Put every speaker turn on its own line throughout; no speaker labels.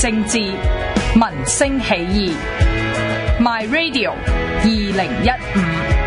政治，民聲起義。My Radio 2015。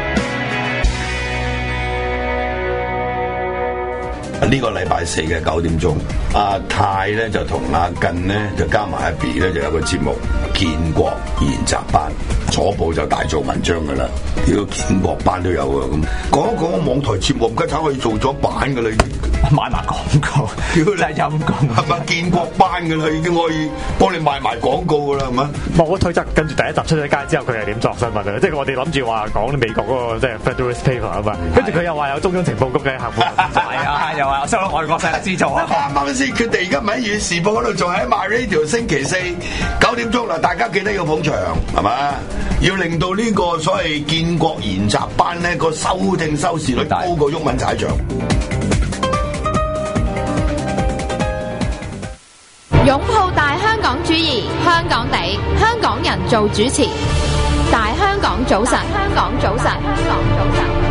呢個禮拜四嘅9點鐘，阿泰咧就同阿近咧就加埋阿 B 咧就有個節目《建國研習班》，左報就大做文章噶啦。呢個建國班都有啊，咁講一講個網台節目，唔該炒可以做咗版噶啦，已經
賣埋廣告，真係陰公，
係咪建國班噶啦？已經可以幫你賣埋廣告噶啦，係咪？
冇推測，跟住第一集出咗街之後，佢係點作新聞啊？即係我哋諗住話講美國嗰個即係 Federalist Paper 啊嘛，跟住佢又話有中央情報局嘅客戶，係啊，又話收咗外國勢力資助啊！
啱啱先決定，而家唔喺《粵時報》嗰度，仲喺 My Radio 星期四9點鐘啦，大家記得要捧場，係嘛？要令到呢個所謂建國研習班咧個收聽收視率高過毓民踩場。
擁抱大香港主義，香港地，香港人做主持。大香港早晨，香港早晨，香港早晨。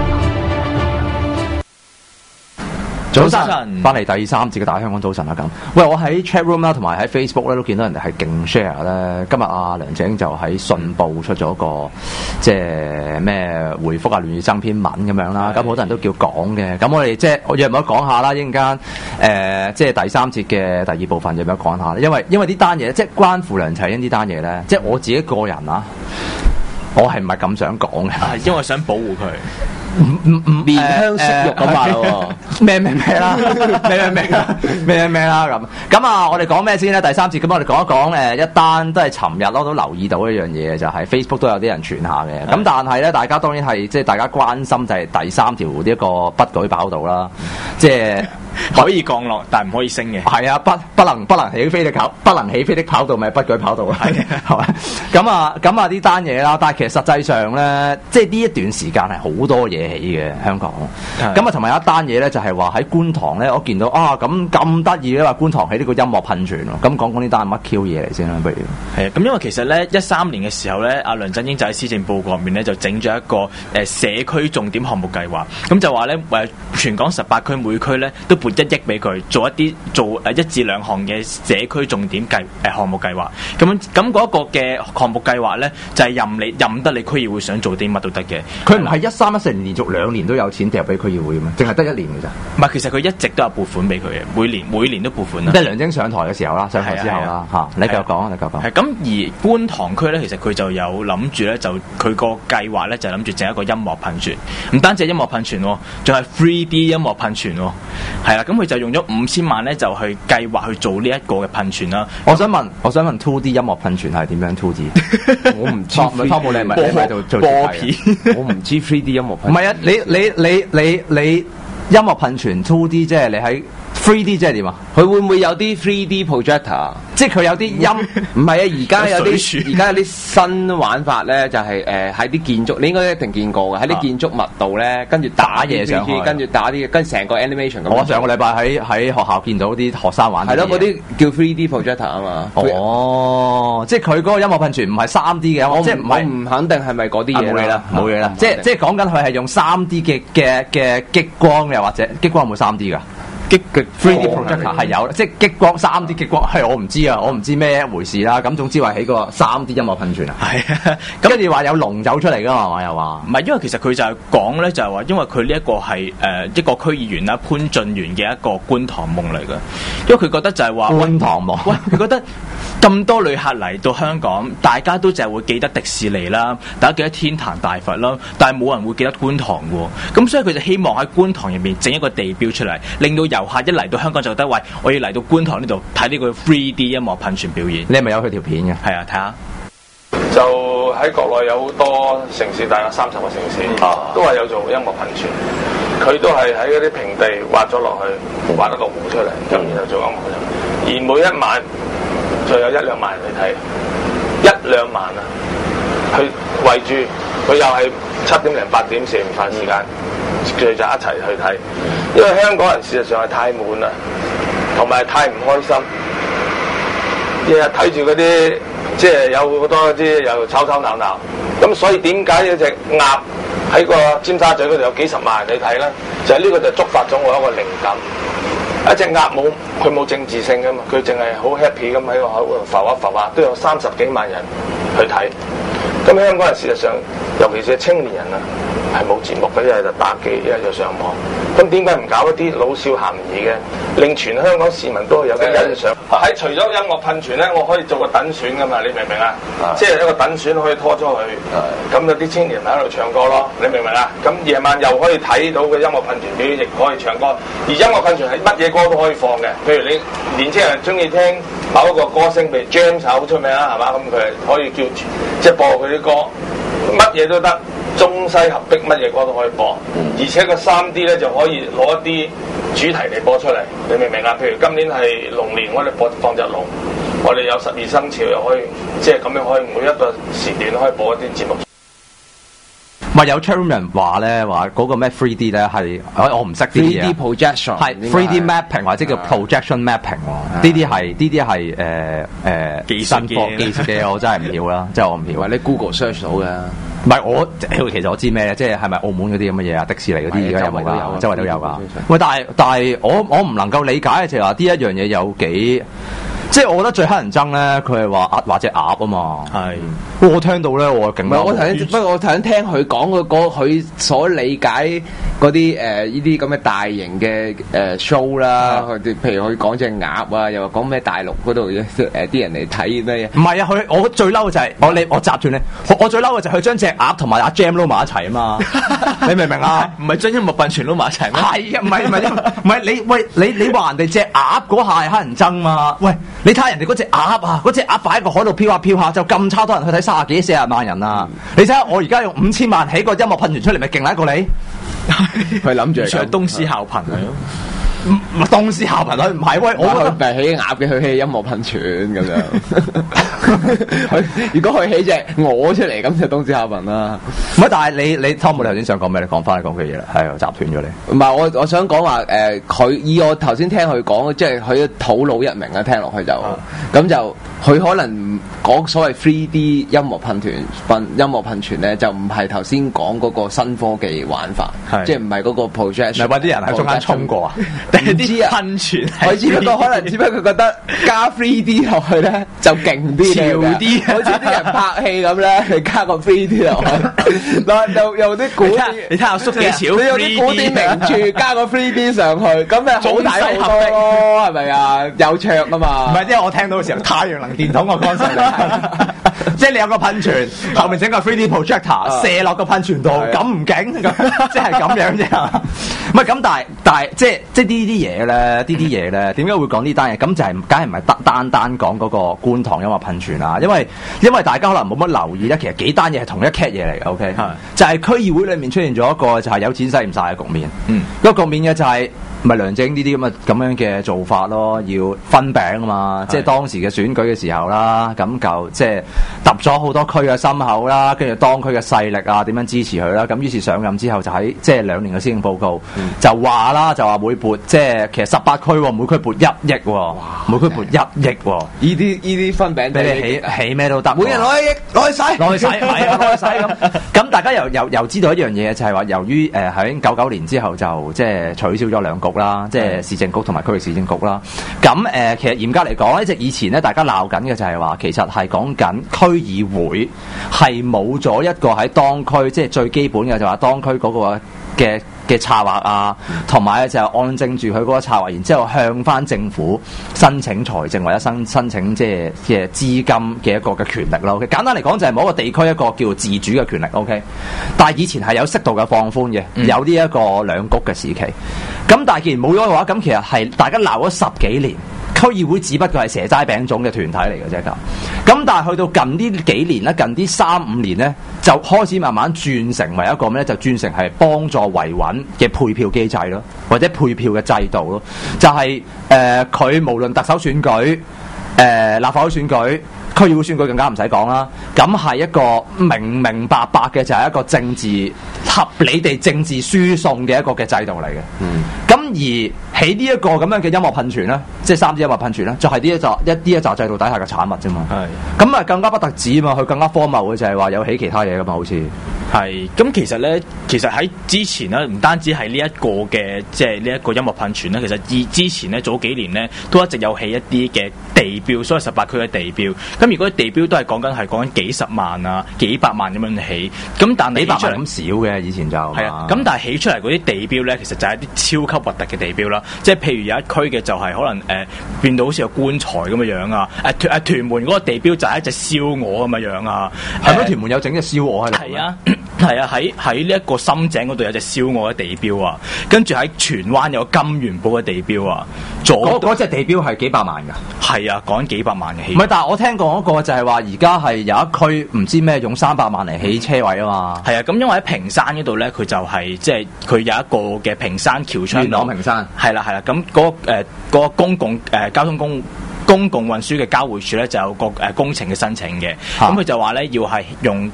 早晨，翻嚟第三節嘅大香港早晨啦咁。喂，我喺 chat room 啦，同埋喺 Facebook 咧都見到人哋係勁 share 咧。今日阿梁振英就喺信報出咗個即係咩回覆啊亂爭篇文咁樣啦。咁好多人都叫講嘅。咁我哋即係我約唔約講下啦？一陣間即係第三節嘅第二部分約唔約講下咧？因為呢單嘢即係關乎梁振英呢單嘢咧，即係我自己個人啊，我係唔係咁想講嘅？
因為想保護佢。
面香色肉咁話咯，咩啦，咩啦咁啊！我哋講咩先咧？第三節咁，我哋講一講一單都係尋日都留意到一樣嘢，就係 Facebook 都有啲人傳下嘅。咁但係咧，大家當然係即係大家關心就係第三條呢一個不舉跑道啦，即係
可以降落，但係唔可以升嘅。
係啊，不能起飛的跑道咪不舉跑道啦，係咪？咁啊呢單嘢啦，但係其實實際上咧，即係呢一段時間係好多嘢起嘅香港，咁啊同埋有一單嘢咧，就係話喺觀塘咧，我見到啊咁得意咧，話觀塘起呢個音樂噴泉喎，咁講呢單乜 Q 嘢嚟先啦，不如
係啊，咁因為其實咧13年嘅時候咧，阿梁振英就喺施政報告入面咧就整咗一個社區重點項目計劃，咁就話咧全港18區每區咧都撥1億俾佢做1至2項嘅社區重點項目計劃，咁嗰個嘅項目計劃咧就係任得你區議會想做啲乜都得嘅，
佢唔係13、14年連續2年都有錢掉俾區議會嘅咩？淨係得1年嘅咋？
唔係，其實佢一直都有撥款俾佢嘅，每年都撥款啦。
即係梁振英上台嘅時候啦，上台之後啦嚇。你繼續講，
係咁，而觀塘區咧，其實佢就有諗住咧，就佢個計劃咧就諗住整一個音樂噴泉，唔單止係音樂噴泉喎，仲係 3D 音樂噴泉喎。係啦，咁佢就用咗5000萬咧，就去計劃去做呢一個嘅噴泉啦。
我想問 2D 音樂噴泉係點樣 2D？ 我唔知。湯姆你係咪喺度做
播片？
我唔知 3D 音樂噴泉。唔係啊，你音樂噴泉 2D 即係你喺 3D 即係點啊？
佢會唔會有啲 3D projector？
即係佢有啲音，
唔係啊！而家有啲新玩法咧，就係喺啲建築，你應該一定見過嘅，喺啲建築物度咧，跟住打嘢上去，跟住打啲，跟成個 animation 咁。
我上個禮拜喺學校見到啲學生玩。係咯，
嗰啲叫 3D projector 啊嘛。
哦，即係佢嗰個音樂噴泉唔係3D 嘅，即係
我唔肯定係咪嗰啲嘢啦。
冇嘢啦，即係講緊佢係用3D 嘅激光，又或者激光有冇3D 㗎？3D projector 係有，即係激光3D 激光係我唔知啊，我唔知咩一回事啦。咁總之話起個3D 音樂噴泉啊，
係啊，跟住話有龍走出嚟㗎嘛，又話唔係，因為其實佢就係講咧，就係話因為佢呢一個係一個區議員啦，潘俊源嘅一個觀塘夢嚟㗎，因為佢覺得就係話
觀塘夢，
喂，佢覺得咁多旅客嚟到香港，大家都就係會記得迪士尼啦，大家記得天壇大佛啦，但係冇人會記得觀塘喎。咁所以佢就希望喺觀塘入面整一個地標出嚟，令到遊客一嚟到香港就覺得，喂，我要嚟到觀塘呢度睇呢個 3D 音樂噴泉表演。
你係咪有佢條片嘅？
係啊，睇下。
就喺國內有好多城市，大概30個城市，都係有做音樂噴泉。佢都係喺嗰啲平地挖咗落去，挖一個湖出嚟，咁然後做音樂噴泉。而每一晚就有1-2萬人去睇，1-2萬啊！去圍住佢又係7點零8點食完飯時間，聚就一齊去睇。因為香港人事實上係太悶啦，同埋太唔開心，日日睇住嗰啲即係有好多啲又吵吵鬧鬧，咁所以點解有隻鴨喺個尖沙咀嗰度有幾十萬人去睇咧？就係呢個就觸發咗我一個靈感。 一隻鴨佢冇政治性噶嘛，佢淨係好 happy 咁喺個口度浮下浮下，都有30幾萬人去睇。咁香港人事實上，尤其是青年人啊，係冇節目嘅，一係就打機，一係就上網。咁點解唔搞一啲老少咸宜嘅，令全香港市民都有啲欣賞？喺除咗音樂噴泉咧，我可以做個等選噶嘛，你明唔明啊？即係一個等選可以拖咗佢，咁有啲青年咪喺度唱歌咯，你明唔明啊？咁夜晚又可以睇到嘅音樂噴泉表演，亦可以唱歌。而音樂噴泉係乜嘢歌都可以放嘅，譬如你年青人中意聽某一個歌星，譬如 James 好出名啦，係嘛？咁佢係可以叫即係播佢啲歌，乜嘢都得。中西合璧，乜嘢歌都可以播，而且個 3D 咧就可以攞一啲主題嚟播出嚟，你明唔明啊？譬如今年係龍年，我哋放隻龍，我哋有12生肖，又可以即係咁樣可以每一個時段可以播一啲節目。
咪有 chatroom 人話咧，話嗰個咩 3D 咧係我唔識啲嘢
3D projection
係 3D mapping 或者叫 projection mapping 呢啲係
技術
嘅，我真係唔曉啦，即係我唔曉。
或者 Google search 到嘅。
唔係我其實我知咩，即係咪澳門嗰啲咁嘅嘢啊？迪士尼嗰啲而家有冇啊？周圍都有㗎。喂，但係我唔能夠理解就係話呢一樣嘢有幾。即係我覺得最乞人憎咧，佢係話隻鴨啊嘛。係，我聽到咧，我勁。唔係
我頭先聽佢講佢所理解嗰啲呢啲咁嘅大型嘅show 啦，譬如佢講隻鴨啊，又話講咩大陸嗰度啲人嚟睇咩嘢？
唔係啊，我最嬲嘅就係我集團咧，我最嬲嘅就係佢將隻鴨同埋阿 Jam 撈埋一齊啊嘛。你明唔明啊？
唔係將音樂噴泉撈埋一齊咩？
係啊，唔係你話人哋隻鴨嗰下係乞人憎嘛？喂！你睇下人哋嗰隻鴨啊，嗰隻鴨擺喺個海度飄下飄下，就咁差多人去睇30幾40萬人啊！你睇下我而家用5000萬起個音樂噴泉出嚟，咪勁過你？
佢諗住
係東施效顰係咯。
東施效顰佢唔係喂，我
佢唔係起鴨嘅，佢起音樂噴泉咁樣。如果佢起隻鵝出嚟，咁就東施效顰啦。
唔係，但係你湯姆，你頭先想講咩？你講翻你講嘅嘢啦，係我斬斷咗你。
唔係我想講話佢以我頭先聽佢講，即係佢土佬一名啊，聽落去就咁就佢可能講所謂 3D 音樂噴泉咧，就唔係頭先講嗰個新科技玩法，即係唔係嗰個 projection。
唔係話啲人喺中間衝過啊？
定係啲噴泉？
佢只不過可能只不過佢覺得加 3D 落去咧就勁啲，潮啲，好似啲人拍戲咁咧，你加個 3D 落去，嗱又啲古典，
你睇下叔幾潮，
你有啲古典名著加個 3D 上去，咁咪好睇好多咯，係咪啊？有桌啊嘛。
唔係，即係我聽到嘅時候，太陽能電筒個 concept 即係你有個噴泉，後面整個 3D projector 射落個噴泉度，咁唔勁，即係咁樣啫。唔係咁，但係即係呢啲嘢咧，點解會講呢單嘢？咁就係梗係唔係單講嗰個觀塘音樂噴泉啊？因為大家可能冇乜留意咧，其實幾單嘢係同一 cat 嘢嚟嘅。OK，就係區議會裏面出現咗一個就係有錢使唔晒嘅局面。嗰個局面嘅就係。咪梁振英呢啲咁樣嘅做法咯，要分餅啊嘛！即係當時嘅選舉嘅時候啦，咁就即係揼咗好多區嘅心口啦，跟住當區嘅勢力啊點樣支持佢啦，咁於是上任之後就喺即係2年嘅施政報告就話啦，就話會撥即係其實18區每區撥1億喎，每區撥1億喎，
呢啲分餅
俾你起咩都得，
每人攞1億攞去使，
係啊攞去使咁大家又知道一樣嘢就係話，由於喺99年之後就即係取消咗2局啦，即係市政局同埋區域市政局啦。咁其實嚴格嚟講，一直以前咧，大家鬧緊嘅就係話，其實係講緊區議會係冇咗一個喺當區，即係最基本嘅就話當區嗰個嘅策劃啊，同埋咧就係按正住佢嗰個策劃，然之後向翻政府申請財政或者申請即係嘅資金嘅一個嘅權力咯。簡單嚟講就係某一個地區一個叫做自主嘅權力。OK， 但係以前係有適度嘅放寬嘅，有呢一個2局嘅時期。咁但係既然冇咗嘅話，咁其實係大家鬧咗10幾年。區議會只不過係蛇齋餅糭嘅團體嚟嘅啫，咁但係去到近呢幾年咧，近啲3-5年咧，就開始慢慢轉成為一個咩咧？就轉成係幫助維穩嘅配票機制咯，或者配票嘅制度咯。就係佢無論特首選舉、立法會選舉、區議會選舉更加唔使講啦。咁係一個明明白白嘅，就係一個政治合理地政治輸送嘅一個嘅制度嚟嘅。咁而起呢一個咁樣嘅音樂噴泉咧，即係3支音樂噴泉咧，就係呢一紮制度底下嘅產物啫嘛。係咁啊，更加不特止嘛，佢更加荒謬嘅就係話有起其他嘢噶嘛，好似
係，咁其實喺之前咧，唔單止係呢一個嘅，即係呢一個音樂噴泉咧，其實之前咧早幾年咧都一直有起一啲嘅地標，所謂18區嘅地標。咁如果地標都係講緊幾十萬啊、幾百萬咁樣起，咁但係
幾百萬咁少嘅以前就
係啊，咁但係起出嚟嗰啲地標咧，其實就係一啲超級核突嘅地標啦。即係譬如有一區嘅就係可能變到好似個棺材咁嘅樣啊，屯門嗰個地標就係一隻燒鵝咁嘅樣啊，
係咪屯門有整隻燒鵝喺度？
係啊。係啊，喺呢一個深井嗰度有隻燒鵝嘅地標啊，跟住喺荃灣有金元寶嘅地標啊，
嗰隻地標係幾百萬㗎？
係啊，講緊幾百萬嘅起。
唔係，但係我聽過嗰個就係話，而家係有一區唔知咩用300萬嚟起車位啊嘛。
係啊，咁因為喺屏山嗰度咧，佢就係即係佢有一個嘅屏山橋窗。
元朗屏山。係啦，
咁嗰個公共交通公共運輸嘅交匯處咧就有個工程嘅申請嘅，咁佢就話咧要係用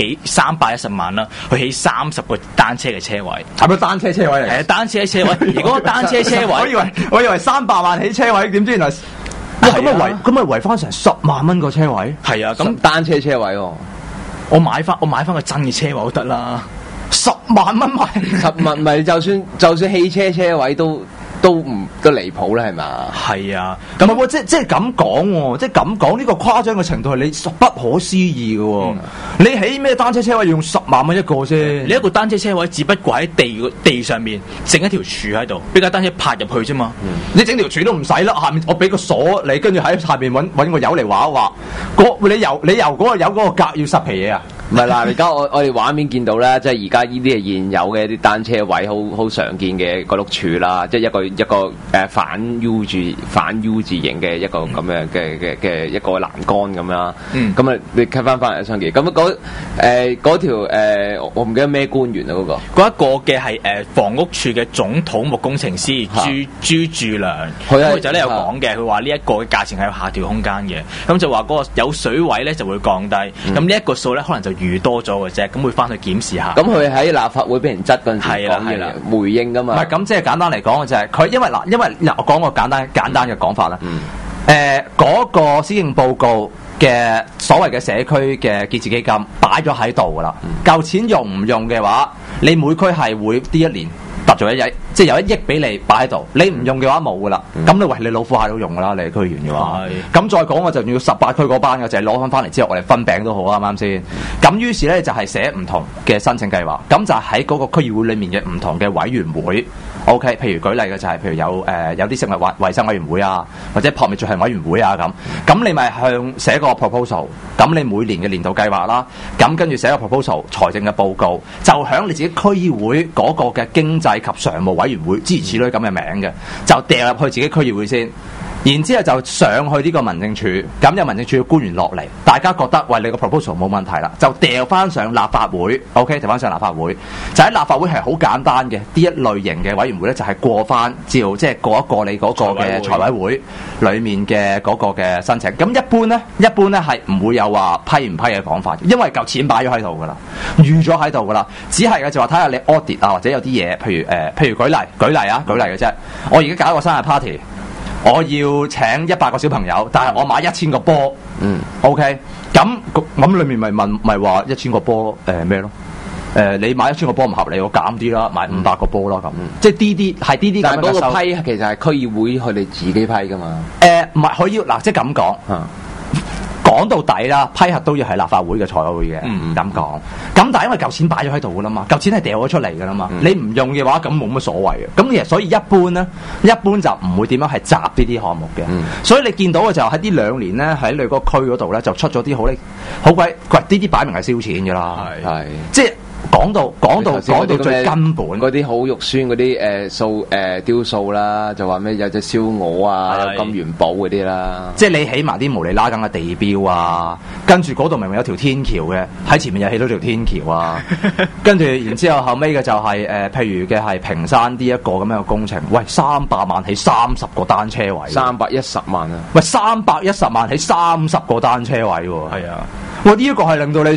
310萬啦，去起30個單車嘅車位。
係咪單車車位嚟？
係啊，單車車位。如果單車車位，
我以為300萬起車位，點知原來咁咪圍翻成10萬蚊個車位？
係啊，咁
單車車位喎，
我買翻個真嘅車位都得啦
，10萬蚊買
10萬咪就算汽車車位都離譜啦，係嘛？
係啊，
咁唔係即係咁講喎，即係咁講呢個誇張嘅程度係你不可思議嘅喎。你起咩單車車位要用10萬蚊一個啫？
你一個單車車位只不過喺地上面整一條柱喺度，俾架單車泊入去啫嘛。
你整條柱都唔使啦，下面我俾個鎖你，跟住喺下邊揾個油嚟畫一畫。你由嗰個油嗰個格要10皮嘢啊？
唔係嗱，而家我哋畫面見到咧，即係而家呢啲係現有嘅一啲單車位，好常見嘅個碌柱啦，即係一個反 U 字形嘅一個咁樣嘅一個欄杆咁啦。咁啊，你睇翻嚟上期，咁嗰條我唔記得咩官員啊
嗰一個嘅係房屋處嘅總土木工程師朱柱良，佢就咧有講嘅，佢話呢一個嘅價錢係有下調空間嘅，咁就話嗰個有水位咧就會降低，咁呢一個數咧可能就預多咗嘅啫，咁會翻去檢視下。
咁佢喺立法會俾人質嗰陣時講嘢回應噶嘛？
唔係咁，即係簡單嚟講嘅就係佢，因為我講個簡單嘅講法啦。嗰個施政報告嘅所謂嘅社區嘅建設基金擺咗喺度噶啦，夠錢用唔用嘅話，你每區係會呢一年揼咗1億，即係有1億俾你擺喺度，你唔用嘅話冇噶啦。咁你老虎蟹都用噶啦，你係區員嘅話。咁再講我就要18區嗰班嘅，就係攞翻嚟之後我哋分餅都好啊，啱啱先？咁於是咧就係寫唔同嘅申請計劃，咁就喺嗰個區議會裡面嘅唔同嘅委員會。OK， 譬如舉例嘅就係譬如有啲食物衞生委員會啊，或者撲滅罪行委員會啊咁你咪向寫個 proposal， 咁你每年嘅年度計劃啦，咁跟住寫個 proposal 財政嘅報告，就響你自己區議會嗰個嘅經濟及常務委員會諸如此類咁嘅名嘅，就掉入去自己區議會先。然之後就上去呢個民政處，咁有民政處嘅官員落嚟，大家覺得喂你個 proposal 冇問題啦，就掉翻上立法會 ，OK， 掉翻上立法會，就喺立法會係好簡單嘅，呢一類型嘅委員會咧就係過翻即係過一過你嗰個嘅財委會裡面嘅嗰個嘅申請。咁一般咧係唔會有話批唔批嘅講法，因為嚿錢擺咗喺度噶啦，預咗喺度噶啦，只係嘅就話睇下你 audit 啊，或者有啲嘢，譬如舉例嘅啫，我而家搞一個生日 party。我要請100個小朋友，但係我買1000個波，OK，咁裏面咪話1000個波咩咯？你買1000個波唔合理，我減啲啦，買500個波啦咁，即係啲咁。但係嗰個
批其實係區議會佢哋自己批噶嘛？
唔係佢要嗱，即係咁講。講到底啦，批核都要係立法會嘅財委會嘅，咁講。咁但係因為嚿錢擺咗喺度噶啦嘛，嚿錢係掉咗出嚟噶啦嘛，你唔用嘅話，咁冇乜所謂嘅。咁其實所以一般就唔會點樣係集呢啲項目嘅。所以你見到嘅就喺呢2年咧，喺你個區嗰度咧就出咗啲好鬼呢啲擺明係燒錢噶啦，係即係。講到最根本
嗰啲好肉酸嗰啲雕塑啦，就話咩有隻燒鵝啊，有金元寶嗰啲啦，
即係你起埋啲無厘拉更嘅地標啊，跟住嗰度明明有條天橋嘅，喺前面又起到條天橋啊，跟住然之後尾嘅就係譬如嘅係屏山呢一個咁樣嘅工程，喂300萬起30個單車位
，310萬啊，
喂310萬起30個單車位喎，
係啊，
喂呢一個係令到你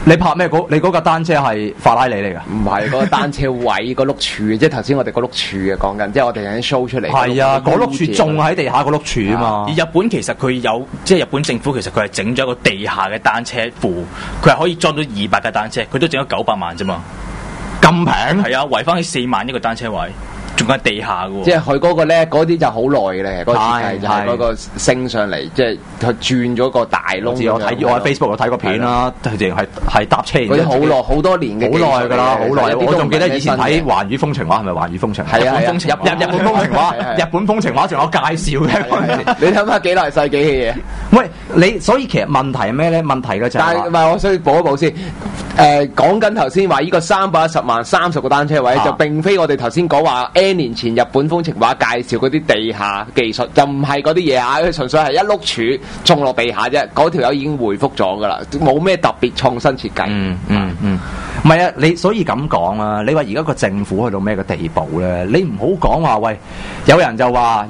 你拍咩？你嗰架單車係法拉利嚟㗎？
唔係嗰個單車位個碌柱，即係頭先我哋個碌柱嘅講緊，即係我哋有啲 show 出嚟。
係啊，嗰碌柱仲喺地下個碌柱啊嘛。
而日本其實佢有，即係日本政府其實佢係整咗一個地下嘅單車庫，佢係可以裝到200架單車，佢都整咗900萬啫嘛。
咁平？
係啊，圍翻起4萬一個單車位。仲喺地下嘅喎，
即係佢嗰個咧，嗰啲就好耐嘅咧，嗰個設計就係嗰個升上嚟，即係佢轉咗個大窿。
我喺 Facebook 度睇過片啦，佢淨係搭車。
嗰啲好耐好多年嘅，
好耐㗎啦，好耐。我仲記得以前睇《環宇風情畫》，係咪《環宇風情》？
係啊，
日本風情畫，日本風情畫仲有介紹嘅。
你諗下幾耐世紀嘅嘢？
喂，你所以其實問題係咩咧？問題嘅就係，
但係唔係我需要補一補先。講緊頭先話呢個310萬30個單車位，就並非我哋頭先講話 N 年前日本風情畫介紹嗰啲地下技術，就唔係嗰啲嘢啊！佢純粹係一碌柱種落地下啫。嗰條友已經回覆咗㗎啦，冇咩特別創新設計。
唔係啊！你所以咁講啊！你話而家個政府去到咩個地步咧？你唔好講話喂，有人就話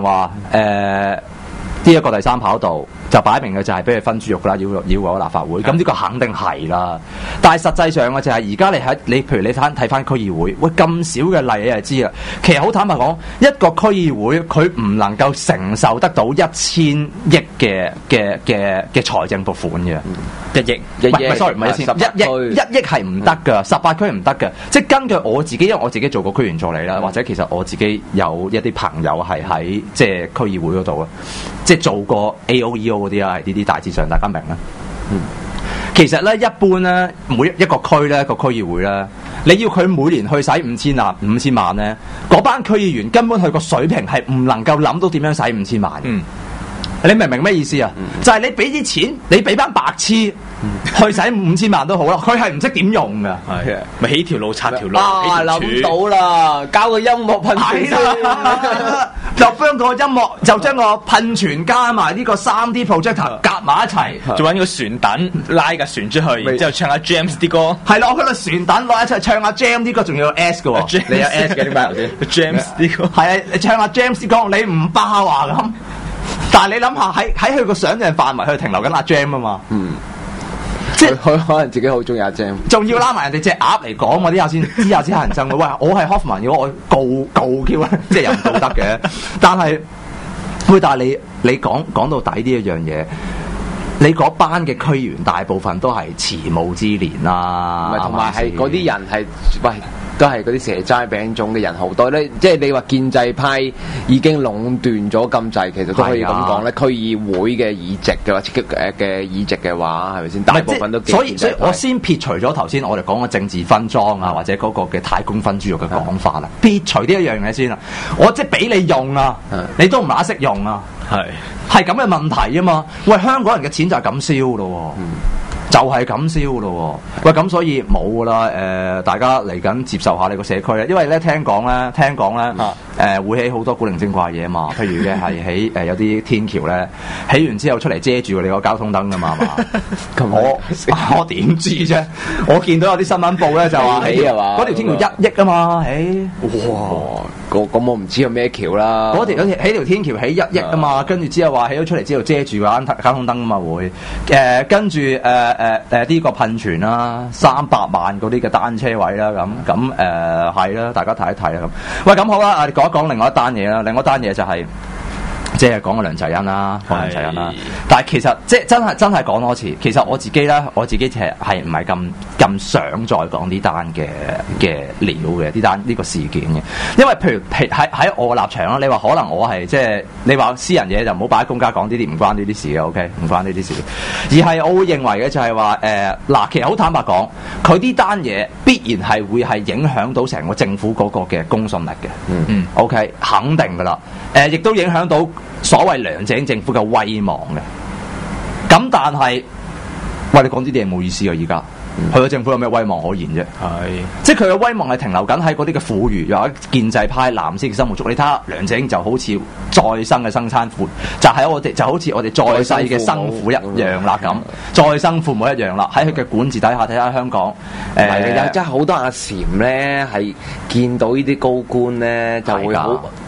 呢一個第三跑道就擺明嘅就係俾佢分豬肉啦，繞過立法會，咁呢個肯定係啦。但係實際上嘅就係而家你譬如你睇翻區議會，喂咁少嘅例你就知啦。其實好坦白講，一個區議會佢唔能夠承受得到1000億嘅財政撥款嘅。1億，sorry 唔係1億係唔得㗎，18區唔得㗎。即係根據我自己，因為我自己做過區員助理啦，或者其實我自己有一啲朋友係喺即係區議會嗰度啊，即係做過 AOEO 嗰啲啊，係呢啲大致上大家明啦。其實咧，一般咧，每一個區咧，個區議會咧，你要佢每年去使5000萬咧，嗰班區議員根本佢個水平係唔能夠諗到點樣使5000萬。你明唔明咩意思啊？就係你俾啲錢，你俾班白痴去使5000萬都好啦，佢係唔識點用噶。
係咪起條路拆條路？
諗到啦，交個音樂噴泉
就將個音樂就將個噴泉加埋呢個3D projector 夾埋一齊，
仲揾個船躉拉架船出去，然之後唱下 James 啲歌。
係咯，我嗰個船躉攞一齊唱下 James 啲歌，仲要有 S 嘅喎。
你有 S 嘅點解頭先
？James 啲歌
係啊，你唱下 James 啲歌，你唔包啊咁。但係你諗下喺佢個想像範圍，佢停留緊阿 Jam 啊嘛。
即係佢可能自己好中意阿 Jam，仲
要拉埋人哋隻鴨嚟講嘛，啲下先乞人憎嘅。喂，我係 Hoffman，如果我告 Q 咧，即係又唔道德嘅。但係你講到底呢一樣嘢，你嗰班嘅區議員大部分都係遲暮之年啦，
同埋係嗰啲人係喂。都係嗰啲蛇齋餅種嘅人好多咧，即係你話建制派已經壟斷咗咁滯，其實都可以咁講咧。區議會嘅議席嘅話，嘅議席嘅話，係咪先？大部分都
所以我先撇除咗頭先我哋講嘅政治分贓啊，或者嗰個嘅太公分豬肉嘅講法啦，撇除呢一樣嘢先啦。我即係俾你用啊，你都唔乸識用啊，係咁嘅問題啊嘛。喂，香港人嘅錢就係咁燒咯。就係咁燒咯喎！喂，咁所以冇噶啦，大家嚟緊接受下你個社區咧，因為咧聽講咧，會起好多古靈精怪嘢嘛，譬如嘅係起有啲天橋咧，起完之後出嚟遮住你個交通燈噶嘛，係嘛？咁我點知啫？我見到有啲新聞報咧就話起係嘛？嗰條天橋1億啊嘛，哇！
咁我唔知有咩橋啦。
嗰條起條天橋起1億啊嘛，跟住之後話起咗出嚟之後遮住個交通燈啊嘛會，跟住呢個噴泉啦，300萬嗰啲嘅單車位啦，咁係啦，大家睇一睇啦咁。喂，咁好啦，我哋講一講另外一單嘢啦，另外一單嘢就係、即係講個梁齊恩啦，梁齊恩啦。但係其實即係真係講多次，其實我自己其實係唔係咁想再講呢單嘅料嘅呢個事件嘅，因為譬如喺我立場啦，你話可能我係即係你話私人嘢就唔好擺喺公家講，呢啲唔關呢啲事嘅 ，OK， 唔關呢啲事。而係我會認為嘅就係話嗱，其實好坦白講，佢呢單嘢必然係會係影響到成個政府嗰個嘅公信力嘅，OK， 肯定噶啦，亦都影響到所謂梁振英政府嘅威望嘅。咁但係，喂，你講呢啲嘢冇意思啊！而家佢個政府有咩威望可言啫？即係佢嘅威望係停留緊喺嗰啲嘅婦孺，又或者建制派藍絲嘅生活中。你睇下梁振英就好似再生嘅生產婦，就好似我哋再世嘅生父一樣啦咁，再生父母一樣啦。喺佢嘅管治底下，睇下香港
真係好多阿禪咧，係見到呢啲高官咧就會好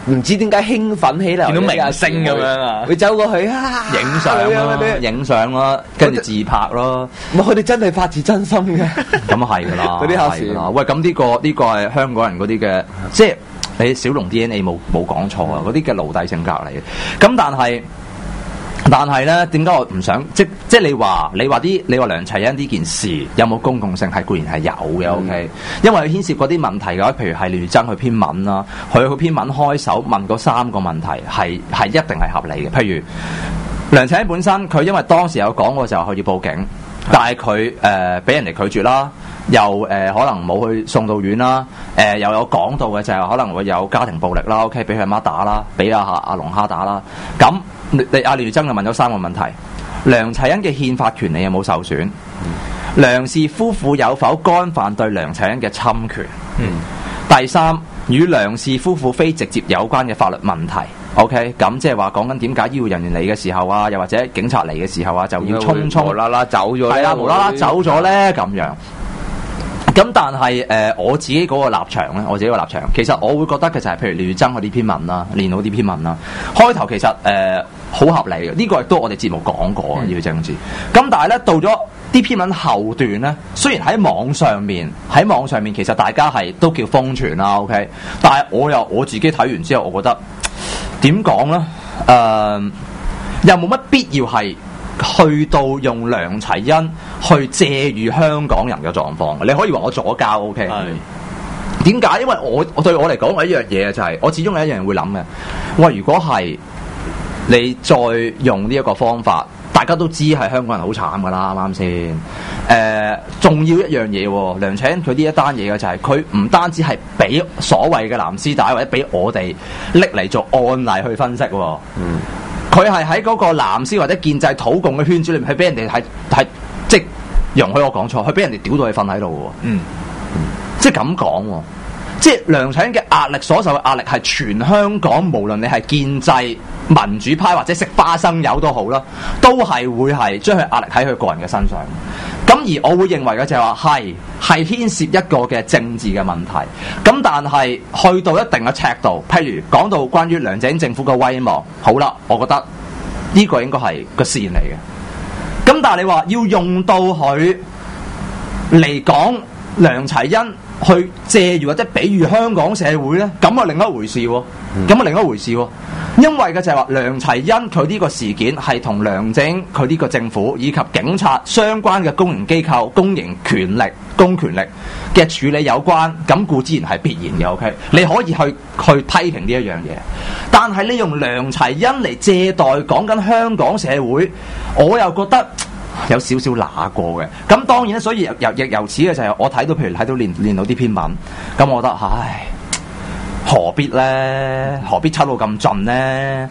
唔知點解興奮起嚟，
見到明星咁樣啊，
會走過去啊，
影相咯，影相咯，跟住自拍咯。
佢哋真係發自真心嘅，
咁係㗎啦，
嗰啲考試
啦。喂，咁呢個係香港人嗰啲嘅，即係你小龍 DNA 冇講錯啊，嗰啲嘅奴隸性格嚟嘅。咁但係咧，點解我唔想即係你話梁齊恩呢件事有冇公共性係固然係有嘅，OK，因為佢牽涉嗰啲問題嘅話，譬如係廖增佢篇文啦，佢篇文開首問嗰3個問題係一定係合理嘅。譬如梁齊恩本身佢因為當時有講過就話佢要報警，但係佢俾人哋拒絕啦，又可能冇去送到院啦，又有講到嘅就係可能會有家庭暴力啦 ，OK， 俾佢阿媽打啦，俾阿龍蝦打啦，咁。阿廖增就問咗3個問題：梁齊恩嘅憲法權利有冇受損？梁氏夫婦有否干犯對梁齊恩嘅侵權？第3，與梁氏夫婦非直接有關嘅法律問題。OK， 咁即係話講緊點解醫護人員嚟嘅時候啊，又或者警察嚟嘅時候啊，就要匆
無啦啦走咗，
係啦，無啦啦走咗咧咁樣。咁但係我自己嗰個立場咧，其實我會覺得嘅就係譬如廖增嗰啲篇文啦，練到啲篇文啦，開頭其實好合理嘅，呢個亦都我哋節目講過嘅，要政治。咁但係咧到咗啲篇文後段咧，雖然喺網上面其實大家係都叫瘋傳啦 ，OK， 但係我自己睇完之後，我覺得點講咧？又冇乜必要係去到用梁齊恩去借喻香港人嘅狀況。你可以話我左膠 OK。點解？因為我對我嚟講，我一樣嘢就係我始終有一樣會諗嘅。喂，如果係你再用呢一個方法，大家都知係香港人好慘噶啦，啱啱先？仲要一樣嘢，梁齊恩佢呢一單嘢嘅就係佢唔單止係俾所謂嘅藍絲帶或者俾我哋拎嚟做案例去分析。佢係喺嗰個藍絲或者建制土共嘅圈子裏面，係俾人哋係即係容許我講錯，佢俾人哋屌到佢瞓喺度喎。即係咁講，即係梁齊恩嘅壓力所受嘅壓力係全香港，無論你係建制、民主派或者食花生油都好啦，都係會係將佢壓力喺佢個人嘅身上。咁而我會認為嘅就係話係牽涉一個嘅政治嘅問題。咁但係去到一定嘅尺度，譬如講到關於梁振英政府嘅威望，好啦，我覺得呢個應該係個線嚟嘅。咁但係你話要用到佢嚟講梁齊恩去借喻或者比喻香港社會咧，咁啊另一回事喎。因為嘅就係話梁齊恩佢呢個事件係同梁振英佢呢個政府以及警察相關嘅公營機構、公營權力、公權力嘅處理有關，咁固之然係必然嘅。OK， 你可以去批評呢一樣嘢，但係你用梁齊恩嚟借代講緊香港社會，我又覺得有少少揦過嘅。咁當然咧，所以由此嘅就係我睇到，譬如睇到練到啲篇文，咁我覺得唉。何必咧？何必抽到咁盡咧？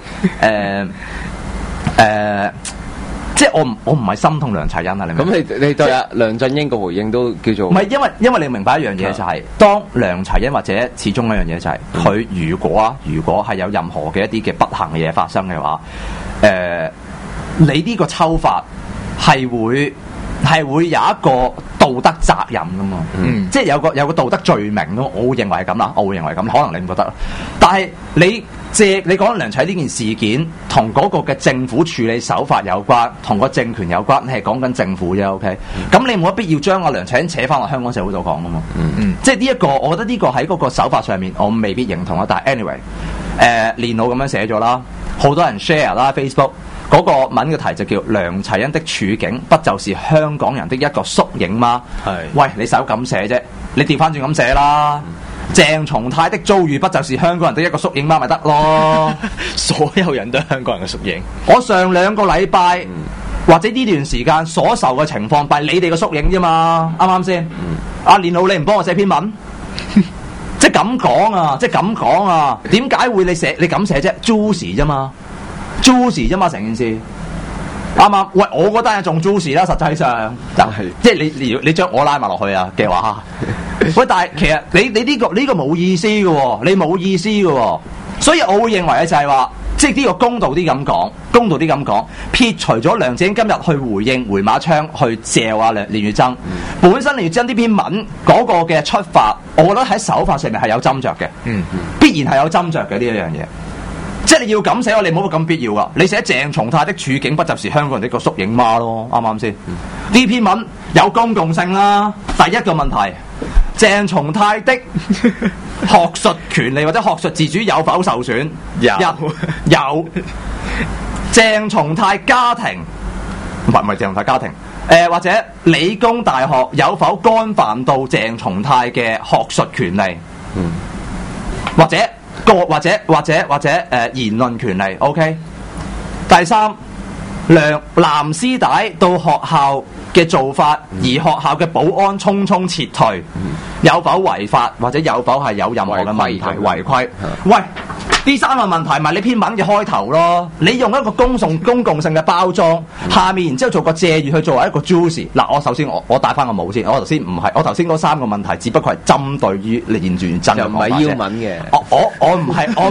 即係我唔係心痛梁齊恩啊！你明？
咁你對梁振英個回應都叫做唔
係，因為你明白一樣嘢就係，當梁齊恩或者始終一樣嘢就係，佢如果係有任何嘅一啲嘅不幸嘅嘢發生嘅話，你呢個抽法係會有一個道德責任噶嘛，即係有個道德罪名咯。我會認為係咁啦，可能你唔覺得。但係你講梁齊恩呢件事件同嗰個嘅政府處理手法有關，同個政權有關，你係講緊政府啫。OK，咁你冇乜必要將阿梁齊恩扯翻落香港社會度講噶嘛。即係呢一個，我覺得呢個喺嗰個手法上面，我未必認同啦。但係 anyway，練腦咁樣寫咗啦，好多人 share 啦 Facebook。嗰個文嘅題就叫梁齊恩的處境，不就是香港人的一個縮影嗎？喂，你手咁寫啫，你調翻轉咁寫啦。鄭松泰的遭遇，不就是香港人的一個縮影嗎？咪得咯。
所有人都係香港人嘅縮影。
我上2個禮拜或者呢段時間所受嘅情況，係你哋嘅縮影啫嘛，啱啱先？阿連老，你唔幫我寫篇文，即係咁講啊！點解會你咁寫啫 ？Juicy 啫嘛。juicy 啫嘛，成件事啱啱？喂，我覺得係仲 juicy 啦，實際上就係即係你將我拉埋落去啊嘅話，喂，但係其實你呢個冇意思嘅喎，你冇意思嘅喎，所以我會認為咧就係話即係呢個公道啲咁講，撇除咗梁振英今日去回應回馬槍去嚼啊練乙錚，本身練乙錚呢篇文嗰個嘅出發，我覺得喺手法上面係有斟酌嘅，必然係有斟酌嘅呢一樣嘢。即係你要咁寫，你冇乜咁必要噶。你寫鄭松泰的處境不就是香港人的一個縮影嗎？咯，啱唔啱先？呢篇文有公共性啦。第一個問題，鄭松泰的學術權利或者學術自主有否受損？有。鄭松泰家庭唔係鄭松泰家庭，或者理工大學有否干犯到鄭松泰嘅學術權利？或者言論權利 ，OK。第三，藍絲帶到學校嘅做法，而學校嘅保安匆匆撤退，有否違法或者有否係有任何嘅問題違規？喂，呢三個問題咪你篇文嘅開頭咯，你用一個公共性嘅包裝，下面然之後做個借喻去作為一個 juicy。嗱，我首先我戴翻個帽先，我頭先唔係，我頭先嗰三個問題只不過係針對於練習真嘅，
又唔係邀文嘅。
我唔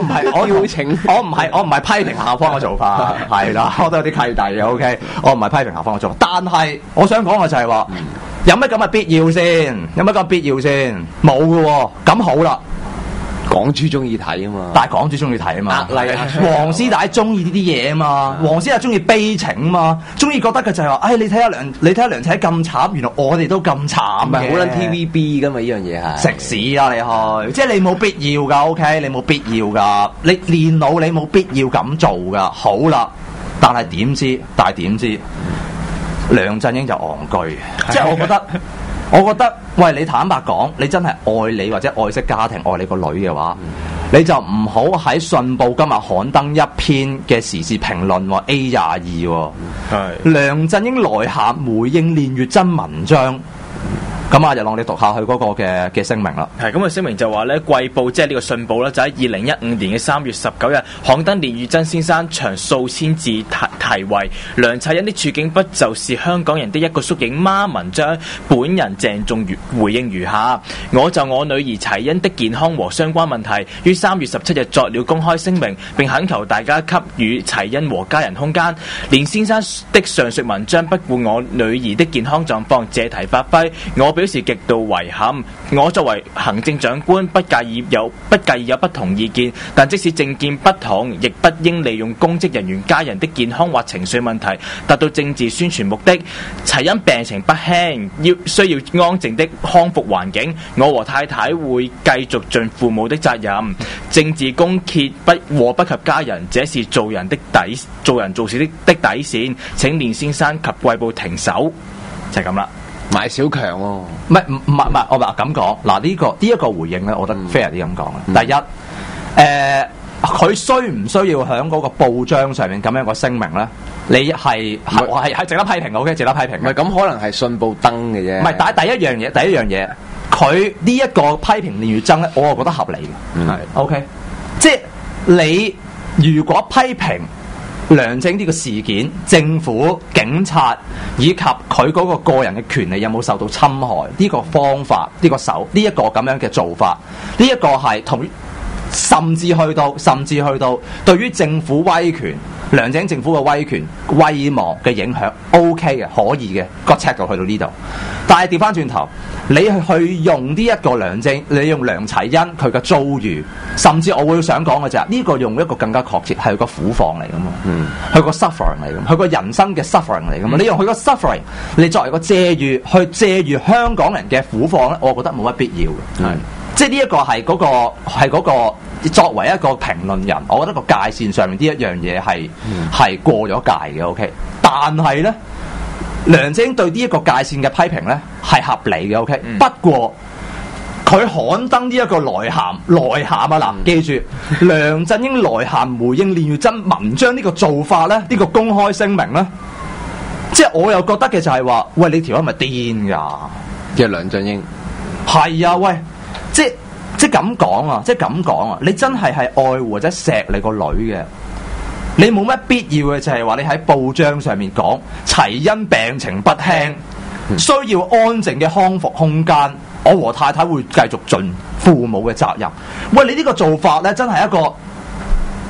係批評校方嘅做法，係啦，我都有啲契弟嘅 ，OK， 我唔係批評校方嘅做法，但係我想講嘅就係話，有咩咁嘅必要先？有咩咁嘅必要先？冇嘅喎，咁好啦。
港豬中意睇啊嘛，
但係港豬中意睇啊嘛，黃絲帶中意呢啲嘢啊嘛，黃絲帶中意悲情啊嘛，中意覺得佢就係話，你睇下梁仔咁慘，原來我哋都咁慘嘅，
唔係好撚 TVB 噶嘛呢樣嘢係
食屎啦你去，即係你冇必要噶 ，OK， 你冇必要噶，你練腦你冇必要咁做噶，好啦，但係點知梁振英就戇居，即係我覺得，喂，你坦白講，你真係愛你或者愛惜家庭，愛你個女嘅話，你就唔好喺信報今日刊登一篇嘅時事評論喎 A22 喎，梁振英來函回應練乙錚文章。咁啊，日朗你讀下佢嗰個嘅聲明啦。
係咁嘅聲明就話咧，貴報即係呢個信報咧，就喺2015年嘅3月19日刊登練乙錚先生長數千字題為梁齊恩的處境不就是香港人的一個縮影嗎文章。本人鄭重回應如下：我就我女兒齊恩的健康和相關問題，於3月17日作了公開聲明，並懇求大家給予齊恩和家人空間。練先生的上述文章不顧我女兒的健康狀況，借題發揮，我表示極度遺憾。我作為行政長官，不介意有不同意見，但即使政見不同，亦不應利用公職人員家人的健康或情緒問題達到政治宣傳目的。齊恩病情不輕，需要安靜的康復環境。我和太太會繼續盡父母的責任。政治公揭禍不及家人，這是做人做事的底線。請練先生及貴報停手，就係咁啦。
買小強喎，
唔係，我話咁講嗱，呢一個回應咧，我覺得 fair 啲咁講嘅。第一，佢需唔需要喺嗰個報章上面咁樣個聲明咧？你係值得批評嘅 ，OK， 值得批評。
唔係咁，可能係信報登嘅啫。
唔係，但係第一樣嘢，佢呢一個批評練乙錚咧，我係覺得合理嘅。係 OK， 即係你如果批評梁振英呢個事件，政府、警察以及佢嗰個個人嘅權利有冇受到侵害？呢個方法、呢個咁樣嘅做法，呢一個係同甚至去到對於政府威權、梁振英政府嘅威權、威望嘅影響 OK 嘅，可以嘅，個尺度去到呢度。但係調翻轉頭，你去用呢一個梁振英，你用梁齊恩佢嘅遭遇，甚至我會想講嘅就係呢個用一個更加確切係個苦況嚟噶嘛，佢個 suffering 嚟噶嘛，佢個人生嘅 suffering 嚟噶嘛，你用佢個 suffering 你作為個借喻去借喻香港人嘅苦況咧，我覺得冇乜必要嘅。即係呢一個係嗰個作為一個評論人，我覺得個界線上面呢一樣嘢係過咗界嘅 OK， 但係咧梁振英對呢一個界線嘅批評咧係合理嘅 OK，不過佢刊登呢一個來函啊嗱，記住梁振英來函回應練乙錚文章呢個做法咧，呢個公開聲明咧，即係我又覺得嘅就係話，喂，你條友係咪癲㗎？
即係梁振英
係啊，喂。即係咁講啊！你真係愛護或者錫你個女嘅，你冇乜必要嘅就係話你喺報章上面講齊恩病情不輕，需要安靜嘅康復空間。我和太太會繼續盡父母嘅責任。喂，你呢個做法咧，真係一個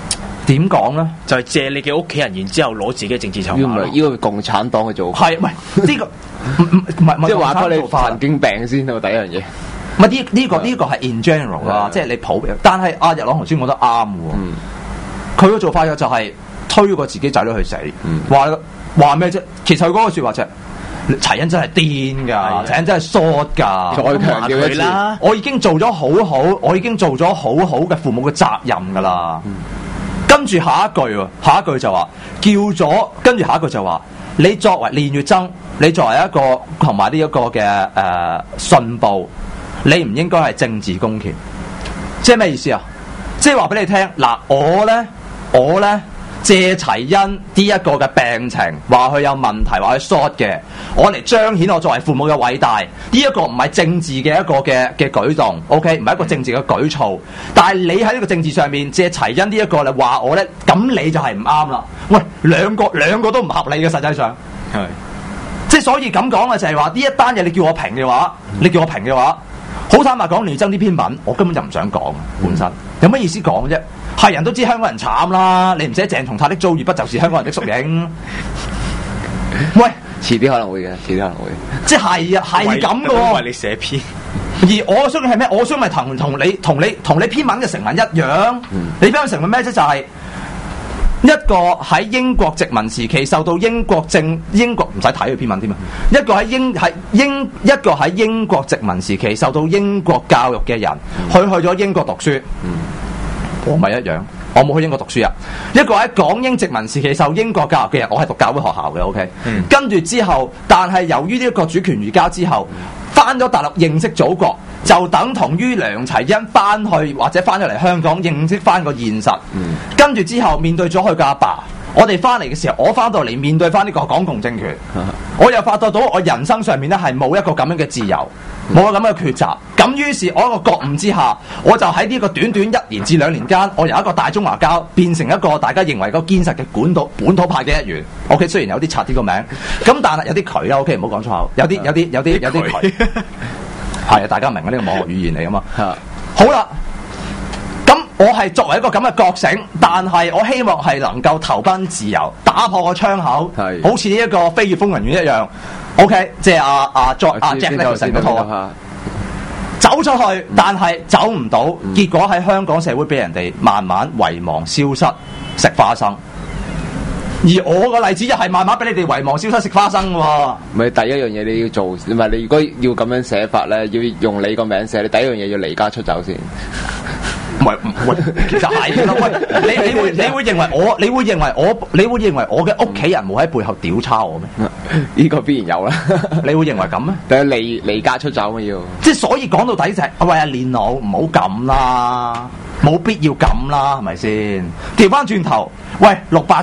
點講咧？
就係借你嘅屋企人，然之後攞自己嘅政治籌碼咯。
呢個共產黨嘅做法
係唔係呢個？唔係
即係話開你
做法
神經病先到第一樣嘢。
唔係呢個係 in general 啦，即係你普遍。但係阿日朗頭先講得啱喎，佢個做法嘅就係推過自己仔女去死，話咩啫？其實佢嗰個説話就係齊恩真係癲㗎，齊恩真係 short 㗎。
再強調一次
啦，
我已經做咗我已經做咗好好嘅父母嘅責任㗎啦。跟住下一句就話叫咗，跟住下一句就話你作為練乙錚，你作為一個同埋呢一個嘅信報，你唔應該係政治公權。即係咩意思啊？即係話俾你聽嗱，我咧借齊恩呢一個嘅病情，話佢有問題，話佢 short 嘅，我嚟彰顯我作為父母嘅偉大。呢一個唔係政治嘅一個嘅舉動 ，OK， 唔係一個政治嘅舉措。但係你喺呢個政治上面借齊恩呢一個嚟話我咧，咁你就係唔啱啦。喂，兩個都唔合理嘅，實際上係，即係所以咁講嘅就係話呢一單嘢，你叫我評嘅話，好坦白講，練乙錚呢篇文我根本就唔想講，本身有乜意思講啫？係人都知香港人慘啦，你唔寫鄭松泰的遭遇不就是香港人的縮影？喂，
遲啲可能會嘅，
即係係咁嘅喎。
為你寫篇，
而我相信係咩？我相信係同你篇文嘅成文一樣。你篇文成文咩啫？就係一個喺英國殖民時期受到英國唔使睇佢篇文添啊！一個喺英國殖民時期受到英國教育嘅人，去咗英國讀書。我咪一樣，我冇去英國讀書啊！一個喺港英殖民時期受英國教育嘅人，我係讀教會學校嘅 ，OK。跟住之後，但係由於呢一個主權移交之後，翻咗大陸認識祖國，就等同於梁齊恩翻去或者翻咗嚟香港認識翻個現實。跟住之後面對咗佢嘅阿爸，我哋翻嚟嘅時候，我翻到嚟面對翻呢個港共政權，我又發覺到我人生上面咧係冇一個咁樣嘅自由。冇咁嘅抉擇，咁於是我一個覺悟之下，我就喺呢個短短1年至2年間，我由一個大中華膠變成一個大家認為個堅實嘅本土派嘅一員。OK， 雖然有啲拆啲個名，咁但係有啲渠啦。OK， 唔好講粗口，有啲渠，係啊，大家明啊，呢個網絡語言嚟噶嘛。好啦，咁我係作為一個咁嘅覺醒，但係我希望係能夠投奔自由，打破個窗口，好似呢一個飛越瘋人院一樣。OK， 即係阿 Jack 咧就成個套走出去，但係走唔到，結果喺香港社會俾人哋慢慢遺忘消失，食花生。而我個例子又係慢慢俾你哋遺忘消失，食花生喎。
唔係第一樣嘢你要做，唔係你如果要咁樣寫法咧，要用你個名寫，你第一樣嘢要離家出走先。
喂，其實係咯。喂，你會認為我嘅屋企人冇喺背後屌叉我咩？
呢個必然有啦。你會認為咁咩？但係離家出走嘛要。即係所以講到底就係，喂阿練佬唔好咁啦，冇必要咁啦，係咪先？調翻轉頭，喂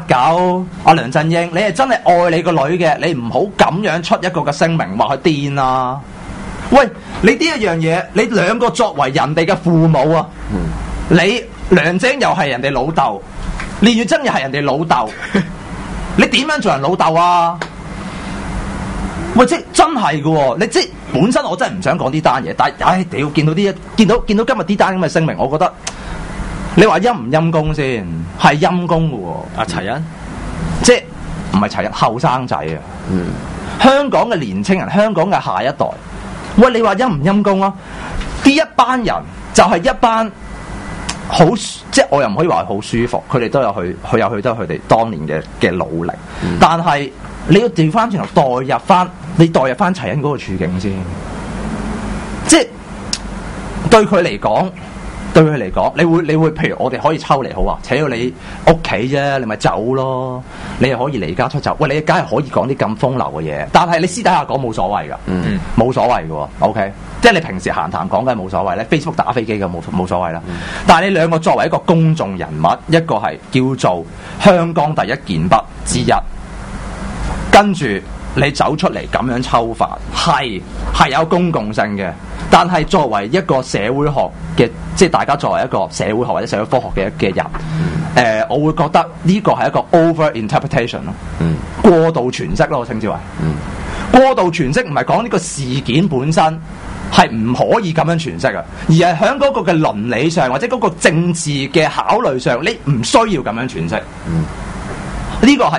689阿梁振英，你係真係愛你個女嘅，你唔好咁樣出一個嘅聲明話佢癲啦。喂，你呢一樣嘢，你兩個作為人哋嘅父母啊，你梁振英又係人哋老豆，練乙錚又係人哋老豆，你點樣做人老豆啊？喂，即真係嘅喎，你即本身我真係唔想講呢單嘢，但係唉屌，見到今日呢單咁嘅聲明，我覺得你話陰唔陰公先？係陰公嘅喎，阿齊恩，即唔係齊恩後生仔啊？香港嘅年青人，香港嘅下一代。喂，你話陰唔陰公啊？呢一班人就係一班好，即係我又唔可以話好舒服，佢哋都有去都有佢哋當年嘅努力。但係你要調翻轉頭代入翻齊恩嗰個處境先，即係對佢嚟講，你會譬如我哋可以抽離好啊，扯到你屋企啫，你咪走咯，你又可以離家出走。喂，你梗係可以講啲咁風流嘅嘢，但係你私底下講冇所謂噶，冇所謂嘅。OK， 即係你平時閒談講梗係冇所謂咧 ，Facebook 打飛機嘅冇所謂啦。但係你兩個作為一個公眾人物，一個係叫做香港第一健筆之一，跟住你走出嚟咁樣抽法，係有公共性嘅。但係作為一個社會學嘅，即係大家作為一個社會學或者社會科學嘅人，我會覺得呢個係一個 over interpretation 咯，過度詮釋咯，我稱之為。過度詮釋唔係講呢個事件本身
係唔可以咁樣詮釋啊，而係喺嗰個嘅倫理上或者嗰個政治嘅考慮上，你唔需要咁樣詮釋。呢個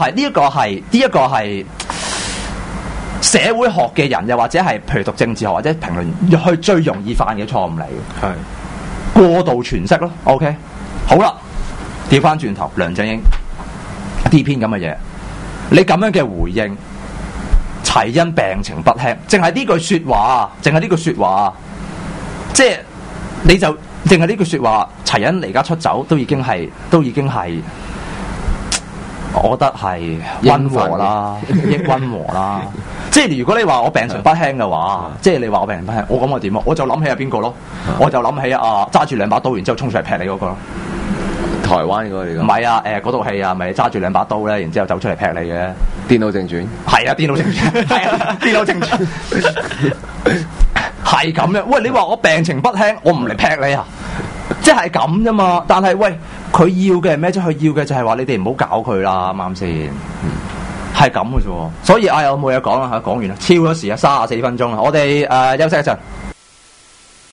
係社會學嘅人，又或者係譬如讀政治學或者評論去最容易犯嘅錯誤嚟嘅，
係
過度詮釋咯。OK， 好啦，調翻轉頭，梁振英呢篇咁嘅嘢，你咁樣嘅回應。齊恩病情不輕，淨係呢句説話，即係你就淨係呢句説話，齊恩離家出走都已經係，我覺得係溫和啦，溫和啦。即係如果你話我病情不輕嘅話，即係你話我病情不輕，我咁我點啊？我就諗起係邊個咯？我就諗起揸住兩把刀，然之後衝出嚟劈你嗰個咯。
台灣嗰個嚟㗎？
唔係啊，嗰套戲啊，咪揸住兩把刀咧，然之後走出嚟劈你嘅。
電腦正傳
係啊，電腦正傳係啊，電腦正傳係咁樣。喂，你話我病情不輕，我唔嚟劈你啊？即係咁啫嘛。但係喂，佢要嘅係咩啫？佢要嘅就係話你哋唔好搞佢啦，啱唔啱先？係咁嘅啫。所以有冇嘢講啊？講完啦，超咗時啊，34分鐘啦。我哋休息一陣。